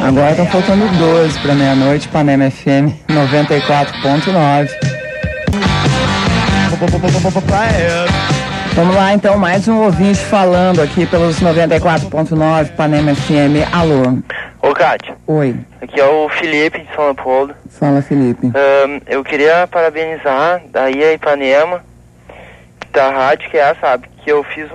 Agora estão faltando 12 para meia-noite, Ipanema FM 94.9. Vamos lá então, mais um ouvinte falando aqui pelos 94.9, Ipanema FM. Alô. Ô, Kátia. Oi. Aqui é o Felipe de São Leopoldo. Fala, Felipe. Eu queria parabenizar daí a Ipanema, da rádio que é, sabe, que eu fiz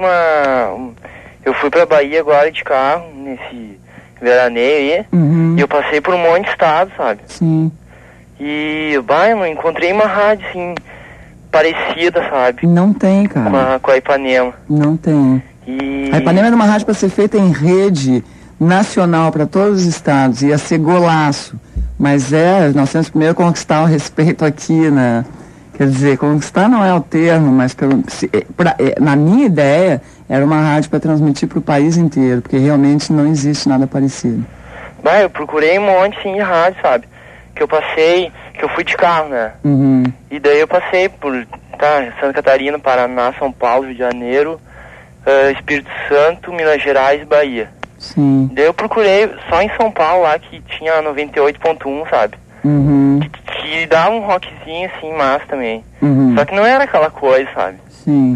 eu fui pra Bahia agora de carro, nesse veraneio aí, e eu passei por um monte de estado, sabe? Sim. E, eu não encontrei uma rádio, assim, parecida, sabe? Não tem, cara. Com a Ipanema. Não tem. A Ipanema era uma rádio para ser feita em rede nacional para todos os estados, ia ser golaço. Mas nós temos primeiro que conquistar o respeito aqui, né? Quer dizer, conquistar não é o termo, mas na minha ideia, era uma rádio para transmitir para o país inteiro, porque realmente não existe nada parecido. Eu procurei um monte, sim, de rádio, sabe? Que eu fui de carro, né? E daí eu passei por Santa Catarina, Paraná, São Paulo, Rio de Janeiro, Espírito Santo, Minas Gerais e Bahia. Sim. Daí eu procurei só em São Paulo lá, que tinha 98.1, sabe? Que dava um rockzinho assim, massa também. Só que não era aquela coisa, sabe? Sim.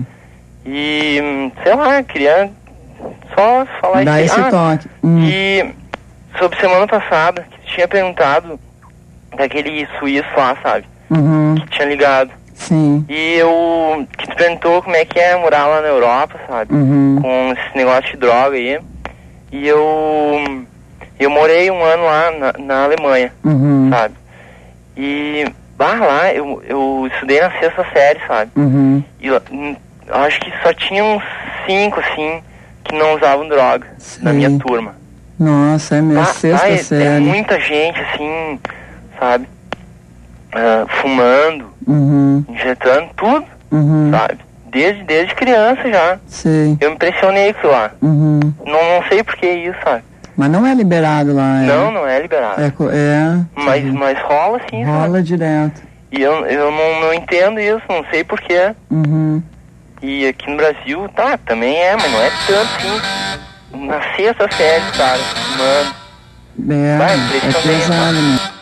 E, sei lá, eu queria só falar dá esse toque. E sobre semana passada, que tinha perguntado daquele suíço lá, sabe? Que tinha ligado. Sim. E que tu perguntou como é que é morar lá na Europa, sabe? Com esse negócio de droga aí. E eu morei um ano lá na Alemanha, sabe? E lá eu estudei na 6ª série, sabe? E acho que só tinha uns 5, assim, que não usavam droga. Sim. Na minha turma. Nossa, é mesmo, 6ª série. É muita gente, assim, sabe? Fumando, injetando, tudo, sabe? Desde criança já. Sim. Eu me impressionei com isso lá. Não sei por que isso, sabe? Mas não é liberado lá, Não é liberado. Mas rola sim, rola sabe? Direto. E eu não entendo isso, não sei por quê. E aqui no Brasil, também mas não é tanto assim. Na 6ª série, cara, mano. É pesado, né?